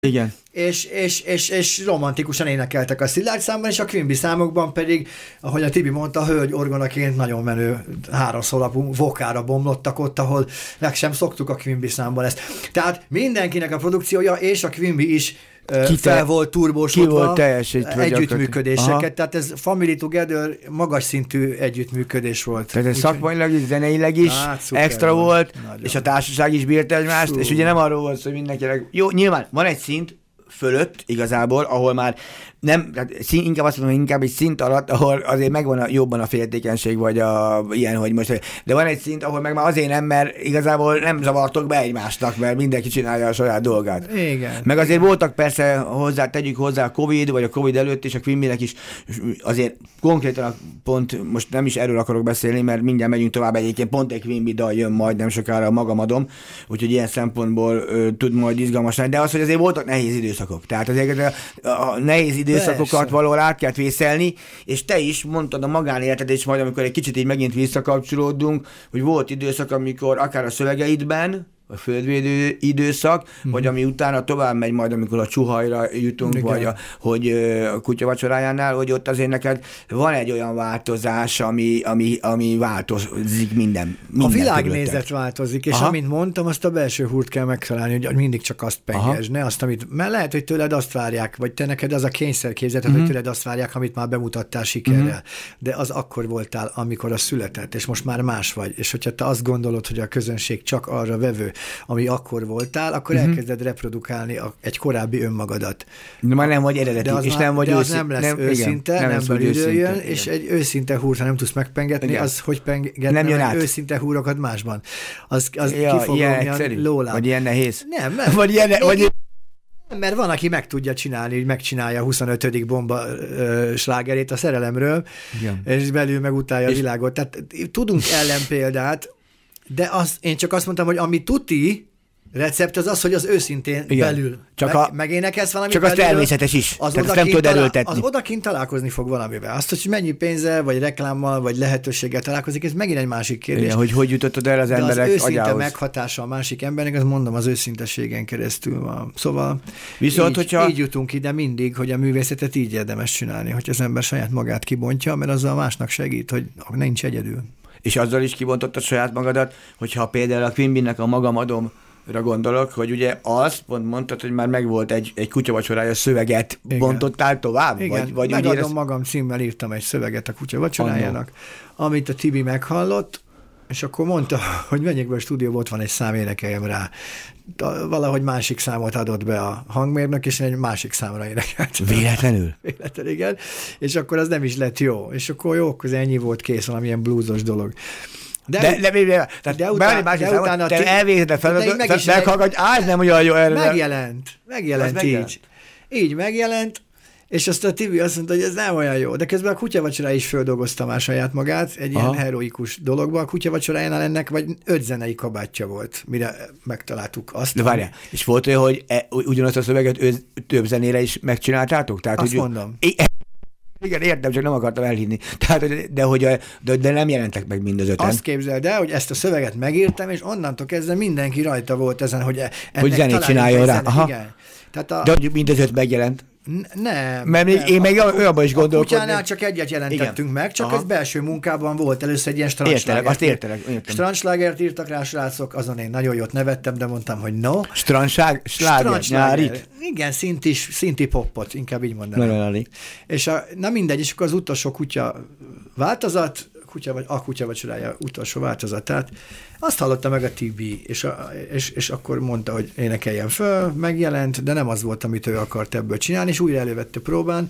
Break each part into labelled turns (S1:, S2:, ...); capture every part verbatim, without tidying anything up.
S1: Igen.
S2: És, és, és, és romantikusan énekeltek a Szilárd számban, és a Quimby számokban pedig, ahogy a Tibi mondta, a hölgy orgonaként nagyon menő háromszólapú vokára bomlottak ott, ahol meg sem szoktuk a Quimby számban ezt. Tehát mindenkinek a produkciója, és a Quimby is ki fel te, volt turbósodva együttműködéseket, tehát ez Family Together magas szintű együttműködés volt.
S1: Tehát ez szakmailag is, zeneileg is hát, extra volt, nagyon. És a társaság is bírta egymást, Fú. És ugye nem arról volt, hogy mindenkinek... Jó, nyilván van egy szint fölött igazából, ahol már nem, tehát inkább azt mondom, inkább egy szint alatt, ahol azért megvan a, jobban a féltékenység, vagy a, ilyen, hogy most, de van egy szint, ahol meg már azért nem, mert igazából nem zavartok be egymásnak, mert mindenki csinálja a saját dolgát.
S2: Igen.
S1: Meg azért voltak persze hozzá, tegyük hozzá a Covid, vagy a Covid előtt is a Quimbynek is azért konkrétan pont, most nem is erről akarok beszélni, mert mindjárt megyünk tovább, egyébként pont egy Quimby dal jön majd nem sokára a Magamadom, úgyhogy ilyen szempontból ö, tud majd izgalmas lenni, de az, hogy azért voltak nehéz időszakok. Tehát azért a, a nehéz időszakok időszakokat valahol át kellett vészelni, és te is mondtad a magánéleted, és majd amikor egy kicsit így megint visszakapcsolódunk, hogy volt időszak, amikor akár a szövegeidben, a földvédő időszak, mm-hmm. vagy ami utána tovább megy majd, amikor a Csuhajra jutunk, igen. vagy a, hogy a kutyavacsorájánál, hogy ott azért neked van egy olyan változás, ami, ami, ami változik minden. minden
S2: a világnézet változik, és Aha. amint mondtam, azt a belső húrt kell megtalálni, hogy mindig csak azt pengesd, ne azt, amit, mert lehet, hogy tőled azt várják, vagy te neked az a kényszerképzeted, mm-hmm. hogy tőled azt várják, amit már bemutattál sikerrel, mm-hmm. de az akkor voltál, amikor az született, és most már más vagy, és hogyha te azt gondolod, hogy a közönség csak arra vevő, ami akkor voltál, akkor uh-huh. elkezded reprodukálni a, egy korábbi önmagadat.
S1: De már nem vagy eredeti,
S2: de az
S1: és
S2: már,
S1: nem vagy
S2: de az
S1: őszinte.
S2: nem lesz
S1: nem,
S2: őszinte,
S1: igen,
S2: nem, nem belülről jön,
S1: igen.
S2: és egy őszinte húrt, ha nem tudsz megpengetni, igen. az hogy pengetne
S1: nem jön
S2: meg
S1: át.
S2: Őszinte húrokat másban. Az, az
S1: ja,
S2: ki fog romjan lólát.
S1: Vagy ilyen nehéz?
S2: Nem, nem.
S1: Vagy ilyen, vagy...
S2: Mert van, aki meg tudja csinálni, hogy megcsinálja a huszonötödik bomba ö, slágerét a szerelemről, igen. és belül megutálja és... a világot. Tehát tudunk ellenpéldát, de az, én csak azt mondtam, hogy ami tuti recept az az, hogy az őszintén igen. belül.
S1: Csak
S2: meg,
S1: a,
S2: megénekelsz valami
S1: csak
S2: belül,
S1: az természetes is.
S2: Az
S1: Tehát nem tudod erőltetni.
S2: Az odakint találkozni fog valamivel. Azt, hogy mennyi pénzzel, vagy reklámmal, vagy lehetőséggel találkozik, ez megint egy másik kérdés.
S1: Igen, hogy hogy jutottad el az
S2: de
S1: emberek
S2: az őszinte
S1: agyához.
S2: Meghatása a másik embernek, azt mondom, az őszintességen keresztül van. Szóval
S1: Viszont,
S2: így,
S1: hogyha...
S2: így jutunk ide mindig, hogy a művészetet így érdemes csinálni, hogy az ember saját magát kibontja, mert azzal másnak segít, hogy nincs egyedül.
S1: És azzal is kibontottad saját magadat, hogyha például a Quimbynek a Magamadom gondolok, hogy ugye azt pont mondtad, hogy már megvolt egy, egy kutyavacsorája szöveget, igen. bontottál tovább?
S2: Igen,
S1: vagy, vagy
S2: megadom
S1: érez...
S2: magam címmel írtam egy szöveget a kutyavacsorájának, amit a Tibi meghallott, és akkor mondta, hogy menjek be a stúdióba, ott van egy szám, énekeljem rá. Valahogy másik számot adott be a hangmérnök, és egy másik számra énekelt.
S1: Véletlenül?
S2: Véletlenül, igen. És akkor az nem is lett jó. És akkor jó, akkor ennyi volt kész, valamilyen bluesos dolog.
S1: De, de, de, de, de, de, de, után, de számot, utána te elvégzed a feladatot, meghallgatj, áll nem olyan jó erre.
S2: Megjelent, megjelent így. Megjelent. Így megjelent, és azt a Tibi azt mondta, hogy ez nem olyan jó. De közben a kutyavacsorá is földolgozta már saját magát, egy Aha. ilyen heroikus dologba. A kutyavacsorájánál ennek vagy öt zenei kabátja volt, mire megtaláltuk azt.
S1: De várjál, és volt olyan, hogy e, ugyanazt a szöveget ő, több zenére is megcsináltátok? Tehát,
S2: azt
S1: hogy
S2: mondom.
S1: É, igen, értem, csak nem akartam elhinni. Tehát, de, hogy, de, de nem jelentek meg mind az öten.
S2: Azt képzeld el, hogy ezt a szöveget megírtam, és onnantól kezdve mindenki rajta volt ezen, hogy ennek
S1: hogy zenét csináljon rá.
S2: Aha. Igen. Tehát a...
S1: De hogy mind az öt megjelent.
S2: Nem.
S1: Mert még,
S2: nem.
S1: én még olyanban is gondolkodom.
S2: A kutyánál csak egyet jelentettünk igen. meg, csak
S1: Aha.
S2: ez belső munkában volt. Először egy ilyen strandslágert.
S1: Azt értelek.
S2: Strandslágert írtak rá, srácok, azon én nagyon jót nevettem, de mondtam, hogy no.
S1: Strandsláger? Nyárit?
S2: Igen, szinti, szinti poppot, inkább így mondanám. És a, na mindegy, és akkor az utolsó kutya változat, kutya, vagy a kutyavacsorája utolsó változatát, azt hallotta meg a Tibi, és, a, és, és akkor mondta, hogy énekeljen föl, megjelent, de nem az volt, amit ő akart ebből csinálni, és újra elővette próbán,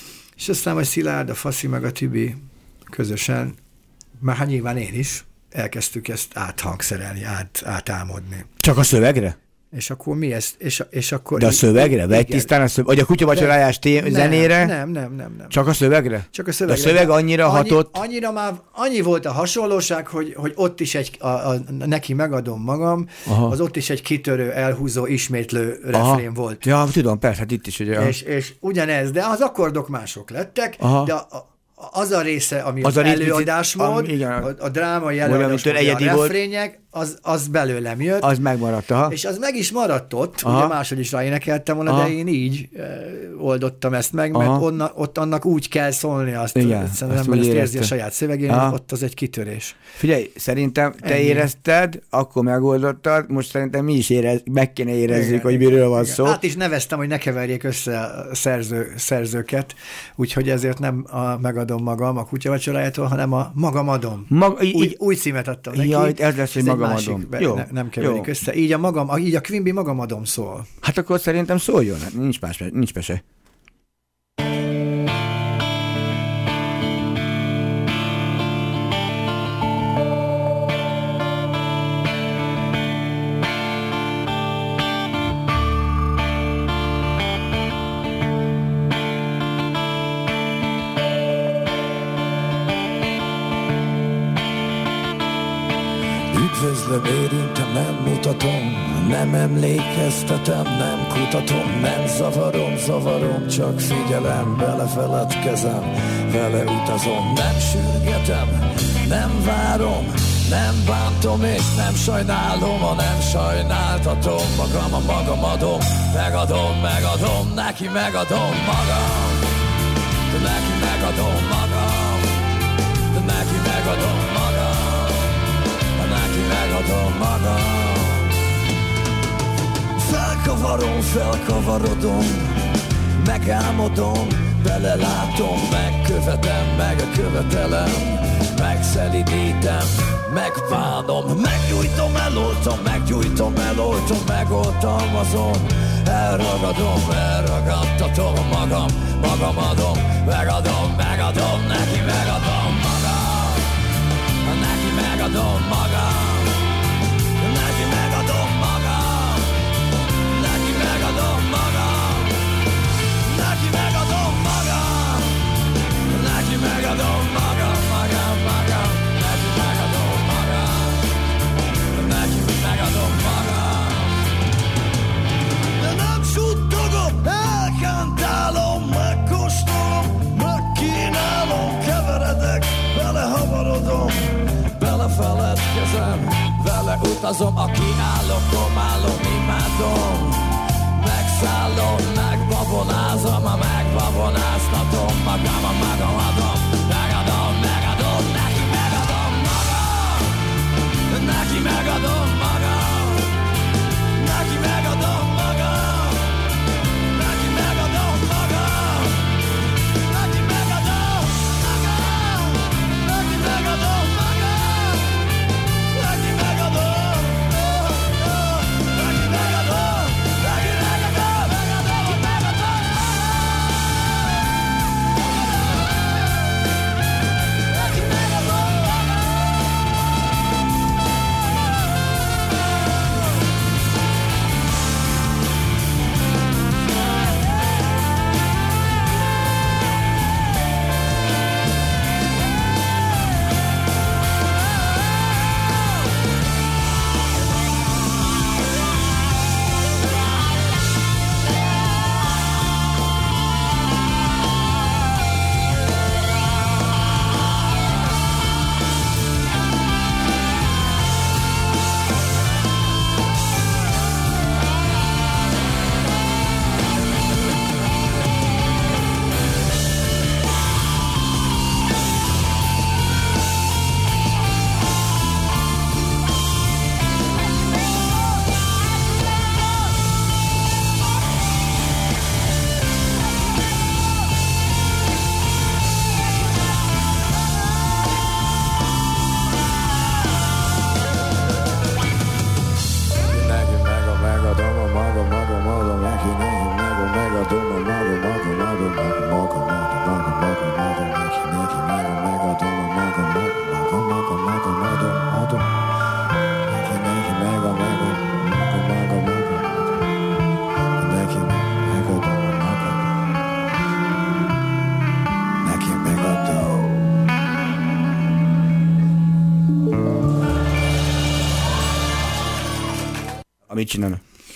S2: és aztán a Szilárd, a Faszi meg a Tibi közösen, már hát nyilván én is, elkezdtük ezt áthangszerelni, át, átálmodni.
S1: Csak a szövegre?
S2: És akkor mi ezt? És, és akkor
S1: de a szövegre? Vegy tisztán a szövegre? Vagy a kutyavacsorájás té- zenére?
S2: Nem, nem, nem, nem.
S1: Csak a szövegre?
S2: Csak a szövegre.
S1: De a szöveg annyira
S2: annyi,
S1: hatott?
S2: Annyira már, annyi volt a hasonlóság, hogy, hogy ott is egy, a, a, neki megadom magam, Aha. az ott is egy kitörő, elhúzó, ismétlő Aha. refrén volt.
S1: Ja, tudom, persze, hát itt is. Ugye,
S2: és, és ugyanez, de az akkordok mások lettek,
S1: Aha.
S2: de a, az a része, ami
S1: az,
S2: az
S1: az
S2: előadásmód, a, a drámai előadásmód, a refrények, az, az belőlem jött.
S1: Az megmaradt, aha.
S2: És az meg is maradt ott,
S1: aha.
S2: ugye máshogy is ráénekeltem volna, aha. de én így e, oldottam ezt meg, aha. mert onna, ott annak úgy kell szólni azt,
S1: igen,
S2: szerintem ember ezt érzi a saját szövegén, aha. ott az egy kitörés.
S1: Figyelj, szerintem te Ennyi. érezted, akkor megoldottad, most szerintem mi is érez, meg kéne érezzük, igen, hogy miről van igen. szó.
S2: Hát is neveztem, hogy ne keverjék össze a szerző, szerzőket, úgyhogy ezért nem a megadom magam a kutyavacsorájától, hanem a magam adom. Mag, így, úgy, úgy címet adtam neki.
S1: Ja, ez lesz, hogy magam adom.
S2: Jó, ne, nem keverjék jó. össze. Így a, magam, így a Quimby magam adom szól.
S1: Hát akkor szerintem szóljon, hát nincs, más, nincs mese.
S3: Üdvözlöm, érintem, nem mutatom, nem emlékeztetem, nem kutatom, nem zavarom, zavarom, csak figyelem, belefeledkezem, vele utazom, nem sürgetem, nem várom, nem bántom és nem sajnálom, ha nem sajnáltatom, magam a magam adom, megadom, megadom, neki megadom magam, de neki megadom magam, de neki megadom magam. Neki megadom magam. Felkavarom, felkavarodom, megálmodom, belelátom, megkövetem, megkövetelem, megszelidítem, megbánom, meggyújtom, eloltom, meggyújtom, eloltom, megoltam azon, elragadom, elragadtatom magam, magam adom, megadom, megadom, neki megadom magam, neki megadom magam, neki megadom magam, neki megadom magam, neki megadom magam, neki megadom magam, magam, magam, neki megadom magam, neki megadom magam. De nem suttogom, elkántálom, megkóstolom, megkínálom, keveredek, belehavarodom, belefeledkezem, vele utazom, aki állok, komálom, imádom, megszállom, megbabonázom, a megbabonáztatom, magam a magam adom, megadom, megadom, neki megadom magam, neki megadom magam, neki megadom magam, neki megadom magam, neki megadom magam, neki megadom magam.
S1: Mit csinálnak?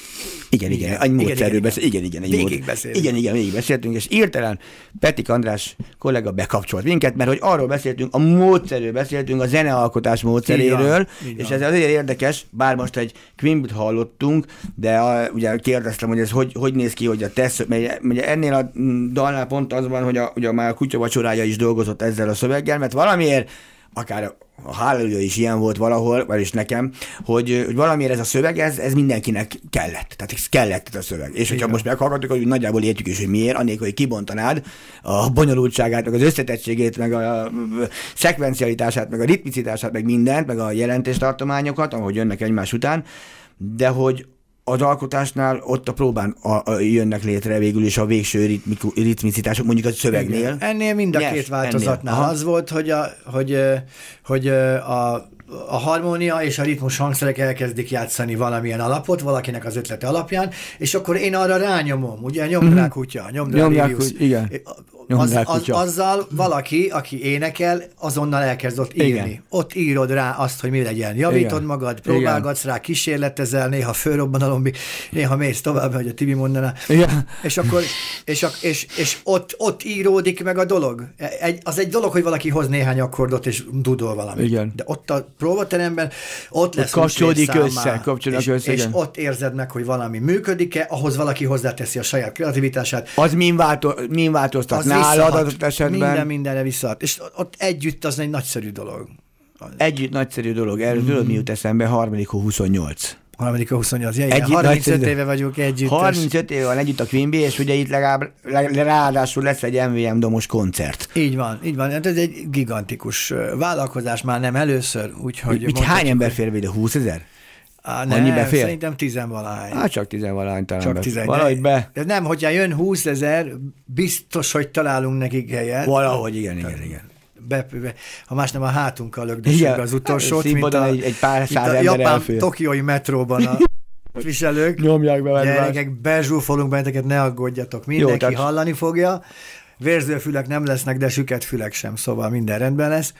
S1: Igen, igen, egy módszerről beszélünk. Igen, igen,
S2: végig beszélünk.
S1: Igen, igen, végig beszéltünk, és írtelen Petik András kollega bekapcsolt minket, mert hogy arról beszéltünk, a módszerről beszéltünk, a zenealkotás módszeréről, így és ez azért érdekes, bár most egy Quimbit hallottunk, de a, ugye kérdeztem, hogy ez hogy, hogy néz ki, hogy a tesz, mert ugye ennél a dalnál pont az van, hogy a, ugye már a Kutya vacsorája is dolgozott ezzel a szöveggel, mert valamiért akár a Hallelujah is ilyen volt valahol, vagyis nekem, hogy, hogy valamiért ez a szöveg, ez, ez mindenkinek kellett. Tehát ez kellett ez a szöveg. És hogyha most meghallgatjuk, hogy nagyjából értjük is, hogy miért, annélkül, hogy kibontanád a bonyolultságát, meg az összetettségét, meg a szekvencialitását, meg a ritmicitását, meg mindent, meg a jelentéstartományokat, ahogy jönnek egymás után, de hogy az alkotásnál ott a próbán a, a, jönnek létre végül is a végső ritmiku, ritmicitások, mondjuk a szövegnél.
S2: Igen. Ennél mind a yes, két változatnál az volt, hogy a, hogy, hogy a, a harmónia és a ritmus hangszerek elkezdik játszani valamilyen alapot, valakinek az ötlete alapján, és akkor én arra rányomom, ugye nyomd rá kutya, nyomd rá Livius.
S1: Igen.
S2: Az, az, azzal valaki, aki énekel, azonnal elkezd ott írni. Igen. Ott írod rá azt, hogy mi legyen. Javítod Igen. magad, próbálgatsz Igen. rá, kísérletezel, néha fölrobban a lombi, néha mész tovább, hogy a Tibi mondaná. Igen. És akkor, és, és, és ott, ott íródik meg a dolog. Egy, az egy dolog, hogy valaki hoz néhány akkordot, és dudol valamit. Igen. De ott a próbateremben, ott lesz
S1: kapcsolódik össze, kapcsolódik
S2: és,
S1: össze,
S2: és ott érzed meg, hogy valami működik-e, ahhoz valaki hozzáteszi a saját kreativitását.
S1: Az min, válto, min változtat nálad adott esetben.
S2: Minden mindenre visszahat. És ott együtt az egy nagyszerű dolog.
S1: Együtt nagyszerű dolog. Erről tudod, mi jut eszembe? Harmadik hó huszonnyolc.
S2: Harmadik hó huszonnyolc. Ja, igen, harmincöt éve vagyunk együtt.
S1: harmincöt éve van együtt a Quimby, és ugye itt legalább ráadásul lesz egy em vé em domos koncert.
S2: Így van, így van. Ez egy gigantikus vállalkozás, már nem először. Úgyhogy
S1: itt hány ember fér ide? húszezer?
S2: Á, nem, szerintem tizenvalahány.
S1: Hát csak tizenvalahány talán.
S2: Csak tizen.
S1: Valahogy be.
S2: De nem, hogyha jön húszezer, biztos, hogy találunk nekik helyet.
S1: Valahogy, igen, igen, igen.
S2: Be, be, ha más nem a hátunkkal lögdössük az utolsót,
S1: mint a, egy, egy pár száz ember
S2: japán elfér. Tokiói metróban a viselők.
S1: Nyomják be.
S2: Gyerekek, bezsúfolunk benneteket, ne aggódjatok. Mindenki Jó, hallani fogja. Vérzőfülek nem lesznek, de süket fülek sem, szóval minden rendben lesz.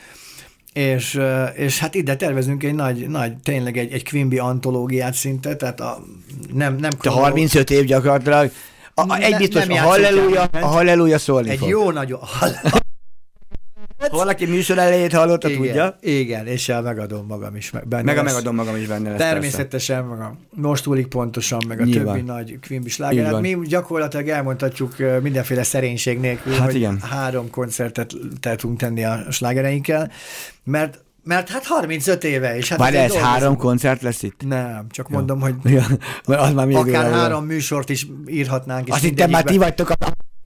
S2: És, és hát ide tervezünk egy nagy, nagy tényleg egy, egy Quimby antológiát szinte, tehát a nem... nem
S1: Te harmincöt év gyakorlatilag. A, a, egy biztos, a halleluja, a halleluja szólni
S2: egy
S1: fog.
S2: Egy jó nagy...
S1: Ha valaki műsor elejét hallotta,
S2: igen,
S1: tudja.
S2: Igen, és el megadom magam is benne.
S1: Meg a megadom magam is benne lesz.
S2: Természetesen magam. Most úlik pontosan, meg a Nyilván. Többi nagy Quimby sláger. Hát mi gyakorlatilag elmondhatjuk mindenféle szerénység nélkül, hát hogy igen. három koncertet tudunk tenni a slágereinkkel, mert Mert hát harmincöt éve is. Hát
S1: Várj, ez három koncert lesz itt?
S2: Nem, csak ja. mondom, hogy
S1: ja. az már
S2: akár három műsort is írhatnánk.
S1: Azt hittem már ti vagytok a...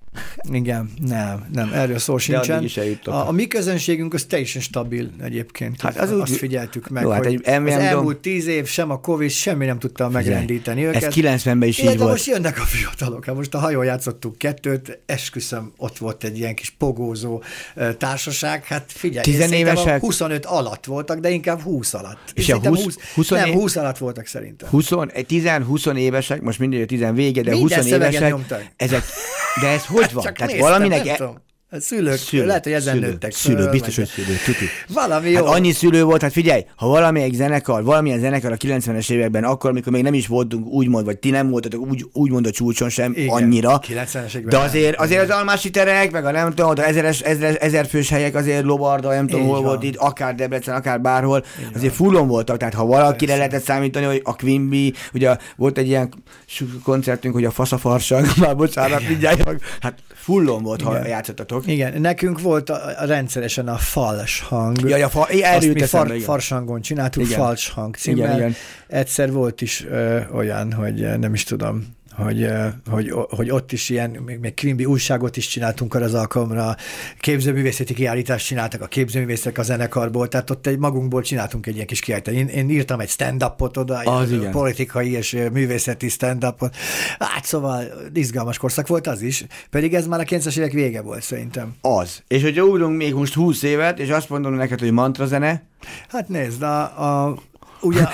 S2: Igen, nem, nem, erről szó sincsen. A, a mi közönségünk az teljesen stabil egyébként. Hát az azt úgy, figyeltük meg, jó, hát hogy az elmúlt tíz év sem a Covid semmi nem tudta megrendíteni őket.
S1: Ez kilencvenben is így volt.
S2: De most jönnek a fiatalok. Most a hajón játszottuk kettőt, esküszöm, ott volt egy ilyen kis pogózó társaság. Hát figyelj,
S1: tizenévesek
S2: huszonöt alatt voltak, de inkább húsz alatt.
S1: És a húsz, húsz,
S2: nem, húsz alatt voltak szerintem.
S1: tíz-húsz évesek, most mindig a tíz vége, de húsz évesek, ezek, de ez hogy van?
S2: Csak
S1: Tehát
S2: néztem,
S1: valaminek...
S2: nem tudom. A szülők, szülő, lehet, hogy ezen
S1: szülő,
S2: nőttek.
S1: Szülő, föl, biztos, hogy szülő, tuti.
S2: Valami jó.
S1: Hát annyi szülő volt, hát figyelj, ha valamelyik zenekar, valamilyen zenekar a kilencvenes években, akkor, amikor még nem is voltunk úgymond, vagy ti nem voltatok úgy, úgymond a csúcson sem, igen, annyira. De azért, azért az almási terek, meg a nem tudom, az ezeres, ezer, ezerfős helyek azért Lovarda, nem tudom, hol volt itt, akár Debrecen, akár bárhol, így azért fullon voltak, tehát ha valakire Persze. lehetett számítani, hogy a Quimby, ugye volt egy ilyen koncertünk, hogy a faszafarsang, már bocsánat, mindjárt, hát fullon volt, igen. ha játszottatok.
S2: Igen, nekünk volt a, a rendszeresen a fals hang.
S1: Ja, ja, fa, azt mi far,
S2: farsangon csináltuk, igen. Fals hang címmel. Igen, igen. Egyszer volt is ö, olyan, hogy nem is tudom, hogy, hogy, hogy ott is ilyen, még Quimby újságot is csináltunk arra az alkalomra, képzőművészeti kiállítást csináltak a képzőművészek a zenekarból, tehát ott egy magunkból csináltunk egy ilyen kis kiállítást. Én, én írtam egy stand-upot oda, egy politikai és művészeti stand-upot. Hát szóval izgalmas korszak volt az is, pedig ez már a kilencvenes évek vége volt szerintem.
S1: Az. És hogyha ugrunk még most húsz évet, és azt mondom neked, hogy mantra zene?
S2: Hát nézd, a, a ugye...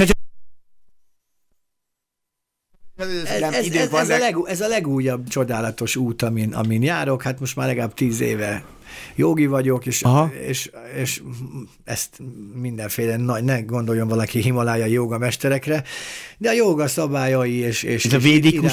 S2: Ez, ez, ez, ez, a leg, ez a legújabb csodálatos út, amin, amin járok, hát most már legalább tíz éve jogi vagyok, és, és, és ezt mindenféle, nagy, ne gondoljon valaki himalájai jogamesterek, de a joga szabályai és... és
S1: ez a védikus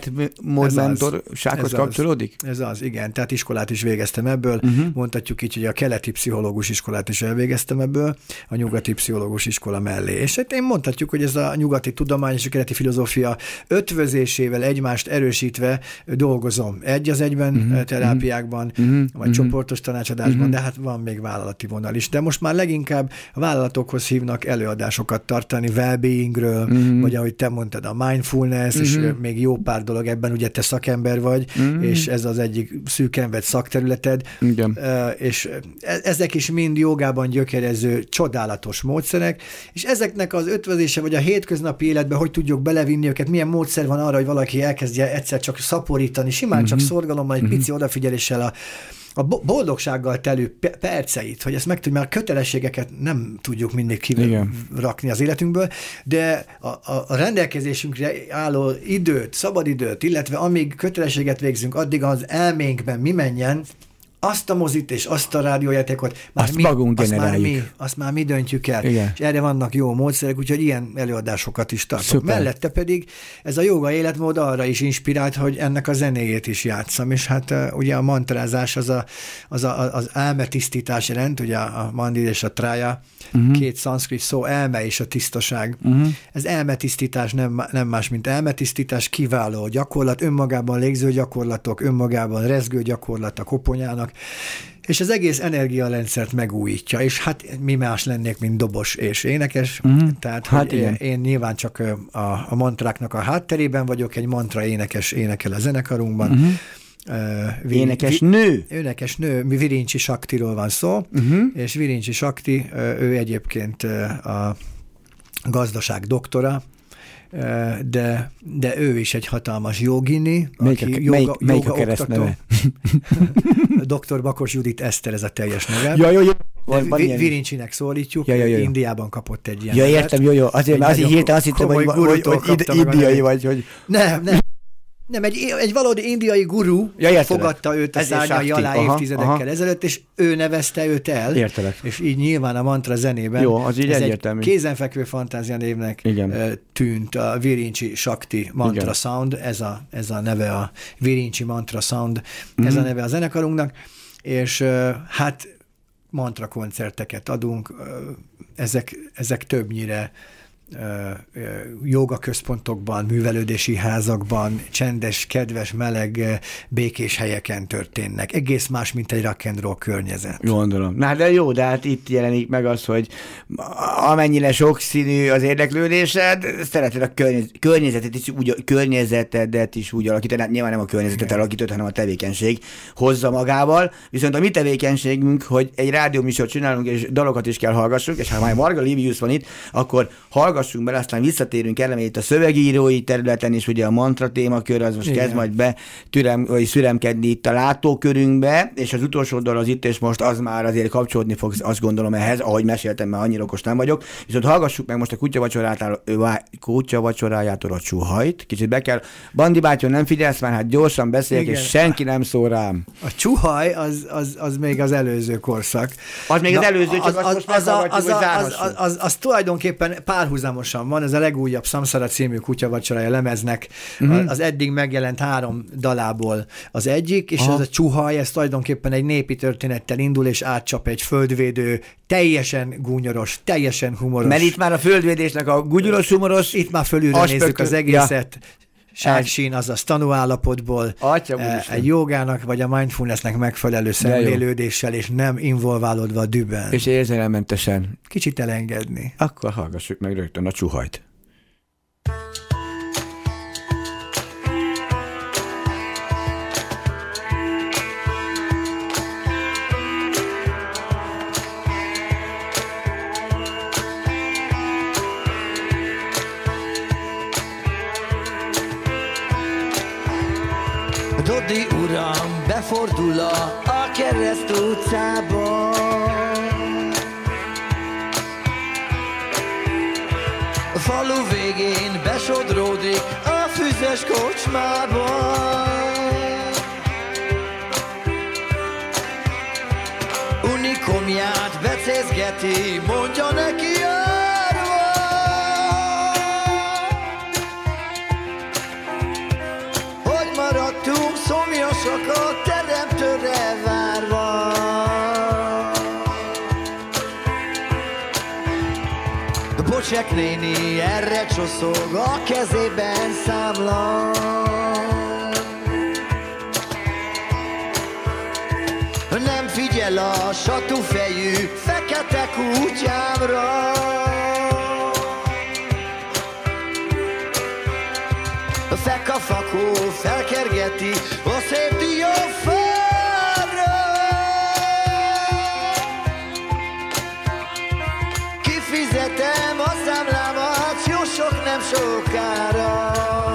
S1: életmódmentorsághoz kapcsolódik?
S2: Ez az, igen. Tehát iskolát is végeztem ebből. Uh-huh. Mondhatjuk így, hogy a keleti pszichológus iskolát is elvégeztem ebből, a nyugati pszichológus iskola mellé. És hát én mondhatjuk, hogy ez a nyugati tudomány és a keleti filozófia ötvözésével egymást erősítve dolgozom. Egy az egyben uh-huh. terápiákban, uh-huh. vagy uh-huh. csoportos tanácsadásban, uh-huh. de hát van még vállalati vonal is. De most már leginkább a vállalatokhoz hívnak előadásokat tartani well-beingről, uh-huh. vagy ahogy te mondtad, a mindfulness, uh-huh. és még jó pár dolog ebben, ugye te szakember vagy, uh-huh. és ez az egyik szűken vett szakterületed, igen. Uh, és ezek is mind jogában gyökerező csodálatos módszerek, és ezeknek az ötvözése, vagy a hétköznapi életben, hogy tudjuk belevinni őket, milyen módszer van arra, hogy valaki elkezdje egyszer csak szaporítani, simán uh-huh. csak szorgalommal, egy uh-huh. pici odafigyeléssel a a boldogsággal telő perceit, hogy ezt meg tudjuk, mert a kötelességeket nem tudjuk mindig kirakni az életünkből, de a, a, a rendelkezésünkre álló időt, szabadidőt, illetve amíg kötelességet végzünk, addig az elménkben mi menjen, azt a mozit és azt a rádiójátékot, már
S1: azt
S2: mi,
S1: magunk
S2: azt
S1: generáljuk.
S2: Már mi, azt már mi döntjük el.
S1: Igen.
S2: És erre vannak jó módszerek, úgyhogy ilyen előadásokat is tartok.
S1: Szuper.
S2: Mellette pedig ez a joga életmód arra is inspirált, hogy ennek a zenéjét is játszam, és hát uh, ugye a mantrázás az a, az, a, az elmetisztítás jelent, ugye a mandir és a trája, uh-huh. két szanszkrit szó, elme és a tisztaság. Uh-huh. Ez elmetisztítás nem, nem más, mint elmetisztítás, kiváló gyakorlat, önmagában légző gyakorlatok, önmagában rezgő gyakorlat a koponyának, és az egész energiarendszert megújítja, és hát mi más lennék, mint dobos és énekes, uh-huh. tehát
S1: hát
S2: hogy én, én nyilván csak a, a mantráknak a hátterében vagyok, egy mantra énekes énekel a zenekarunkban, uh-huh.
S1: Uh, énekes vi, nő.
S2: Énekes nő, mi Virincsi Saktiról van szó, uh-huh. és Virincsi Sakti, ő egyébként a gazdaság doktora, de, de ő is egy hatalmas jogini,
S1: melyik aki a, joga, melyik, melyik joga a keresztneve?
S2: doktor Bakos Judit Eszter, ez a teljes neve.
S1: Ja, jó, jó.
S2: Vi, Virincsinek szólítjuk, ja, ja, ja, Indiában kapott egy ilyen.
S1: Ja, értem, jó, jó. Azért, mert azért hirtelen azt hittem, hogy, hogy, hogy indiai vagy. Hogy...
S2: Nem, nem. Nem, egy, egy valódi indiai guru
S1: ja,
S2: fogadta őt a szárnyai alá aha, évtizedekkel aha. ezelőtt, és ő nevezte őt el.
S1: Értelek.
S2: És így nyilván a mantra zenében
S1: jó, az így
S2: ez
S1: egyértelmű.
S2: Egy kézenfekvő fantázia névnek igen. tűnt a Virincsi Sakti Mantra igen. Sound, ez a, ez a neve a Virincsi Mantra Sound, mm-hmm. ez a neve a zenekarunknak, és hát mantra koncerteket adunk, ezek, ezek többnyire jogaközpontokban, művelődési házakban, csendes, kedves, meleg, békés helyeken történnek. Egész más, mint egy rock and roll környezet.
S1: Gondolom. Na de jó, de hát itt jelenik meg az, hogy amennyire sokszínű az érdeklődésed, szereted a környezetet is úgy, környezetedet is úgy alakítani, nyilván nem a környezetet igen. alakított, hanem a tevékenység hozza magával, viszont a mi tevékenységünk, hogy egy rádióműsort csinálunk, és dalokat is kell hallgassunk, és ha már Varga Livius van itt, akkor hallgassunk bele, aztán visszatérünk elemeljét a szövegírói területen, és ugye a mantra témakör, az most igen. kezd majd be türem, vagy szüremkedni itt a látókörünkbe, és az utolsó dal az itt, és most az már azért kapcsolódni fog, azt gondolom ehhez, ahogy meséltem, mert annyira okos nem vagyok. Viszont hallgassuk meg most a kutyavacsorájától a Csuhajt. Kicsit be kell. Bandi bátyon, nem figyelsz már, hát gyorsan beszéljek, és senki nem szól rám.
S2: A Csuhaj az, az, az még az előző korszak.
S1: Az még Na, az előző, csak az, az, most az, az, az,
S2: az, az, az, az tulajdonképpen párhuzamosan van, ez a legújabb Samsara című kutyavacsorája lemeznek uh-huh. az eddig megjelent három dalából az egyik, és Aha. ez a Csuhaj, ez tulajdonképpen egy népi történettel indul, és átcsap egy földvédő, teljesen gúnyoros, teljesen humoros.
S1: Mert itt már a földvédésnek a gúnyoros, humoros
S2: Itt már fölülről nézzük az egészet. Ja. Ságsín, azaz tanúállapotból, egy jogának vagy a mindfulnessnek megfelelő szemlélődéssel, és nem involválódva a dühben.
S1: És érzelemmentesen.
S2: Kicsit elengedni.
S1: Akkor hallgassuk meg rögtön a Csuhajt.
S3: Dodi uram befordul a, a Kereszt utcába, a falu végén besodródik a füzes kocsmába. szereti, mondja neki árva. Hogy maradtunk szomjasak a teremtőre várva. Bocsek néni erre csoszog, a kezében számla. Nem figyel a satúfejű fekete kutyámra. A fekafakó felkergeti a szép diófára. Kifizetem a számlámat, jó sok nem sokára.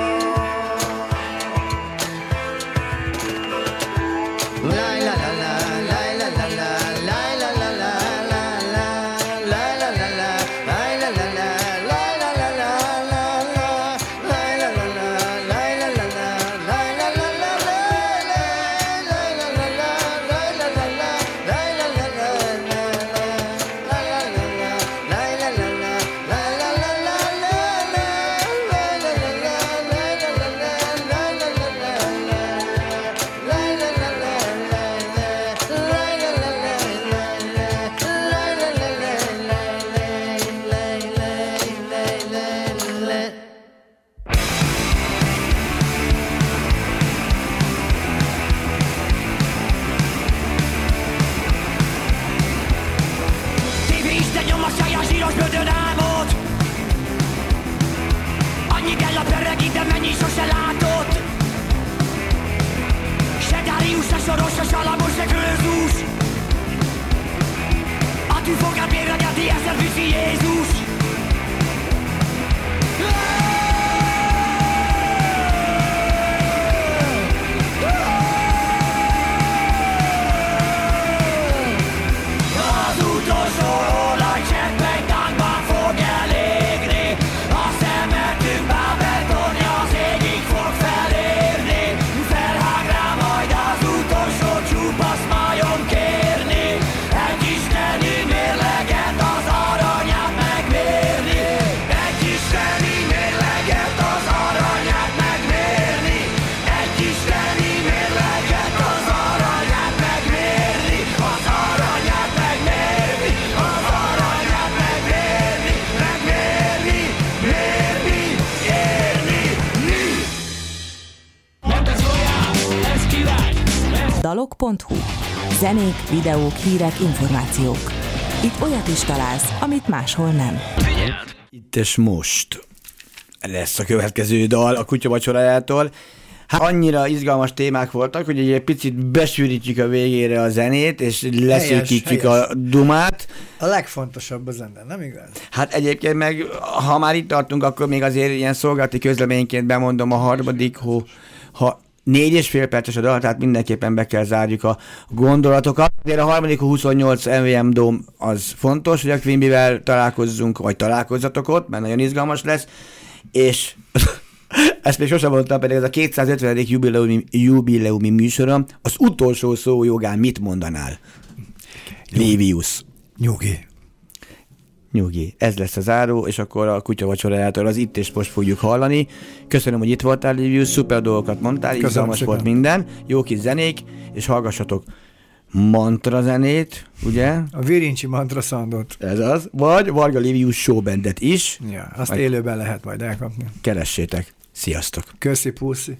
S4: dalok pont hu. Zenék, videók, hírek, információk. Itt olyat is találsz, amit máshol nem.
S1: Itt és most lesz a következő dal a kutyavacsorájától. Hát annyira izgalmas témák voltak, hogy egy picit besűrítjük a végére a zenét, és leszűkítjük a dumát.
S2: A legfontosabb a zene, nem igaz?
S1: Hát egyébként meg, ha már itt tartunk, akkor még azért ilyen szolgálati közleményként bemondom a harmadik, ha, ha négy és fél perces a dal, tehát mindenképpen be kell zárjuk a gondolatokat. De a harmadik huszonnyolc em vé em Dome az fontos, hogy a Quimbyvel találkozzunk, vagy találkozzatok ott, mert nagyon izgalmas lesz, és ezt még sosem mondtam, pedig ez a kétszázötvenedik jubileumi, jubileumi műsorom, az utolsó szó jogán mit mondanál? Livius.
S2: Nyugi.
S1: Nyugi. Ez lesz a záró, és akkor a kutyavacsorájától az itt és most fogjuk hallani. Köszönöm, hogy itt voltál, Livius, szuper dolgokat mondtál, izgalmas volt minden, jó kis zenék, és hallgassatok mantra zenét, ugye?
S2: A Virincsi mantra soundot.
S1: Ez az. Vagy Varga Livius showbandet is.
S2: Ja, azt
S1: majd
S2: élőben lehet majd elkapni.
S1: Keressétek. Sziasztok.
S2: Köszi, puszi.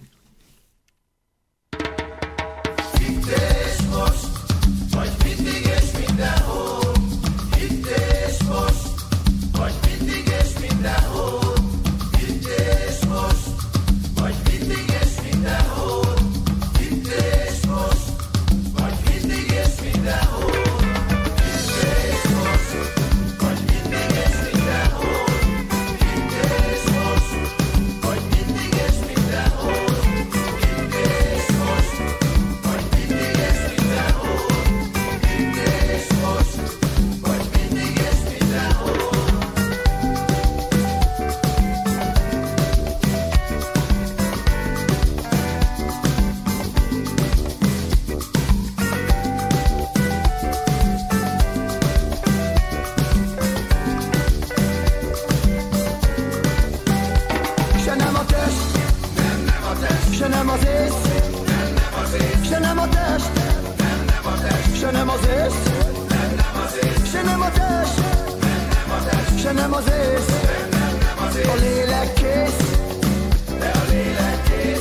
S3: se nem az ész, se nem a test, se nem az ész, a lélek kész, de a lélek kész.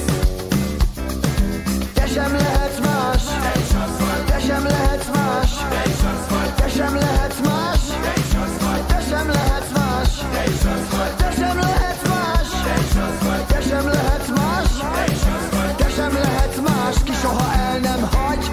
S3: Te sem lehetsz más, te sem lehetsz más, te sem lehetsz más, te sem lehetsz más, te sem lehetsz más, te sem lehetsz más, te sem lehetsz más, ki soha el nem hagy.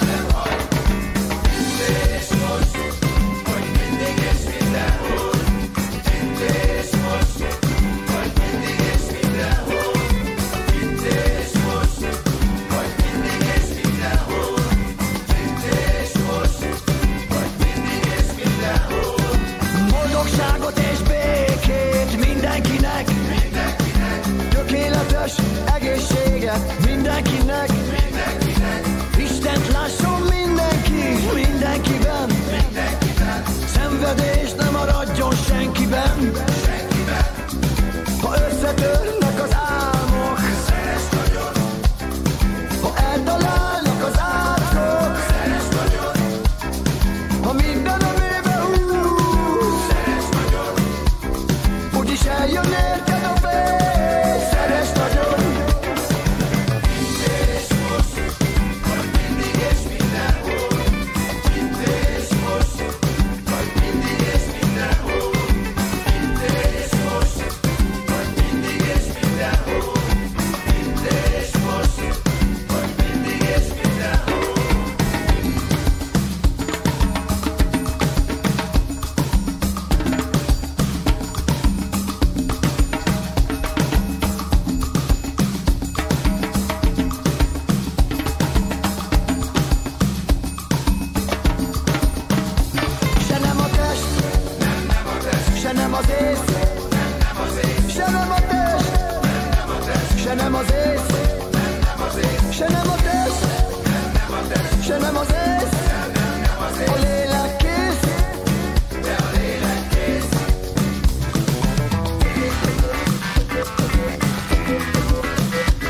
S3: És most, hogy mindig és mindenhol, itt és most, hogy mindig és mindenhol, itt és most, hogy mindig és mindenhol, itt és most, hogy mindig és mindenhol. Boldogságot és békét mindenkinek, mindenkinek, tökéletes egészséget mindenkinek, mindenkinek, Istent lásson mindenki, mindenkiben, mindenkiben, szenvedés nem maradjon senkiben, senkiben. Ha összetörnek az álmok, szeres nagyon, ha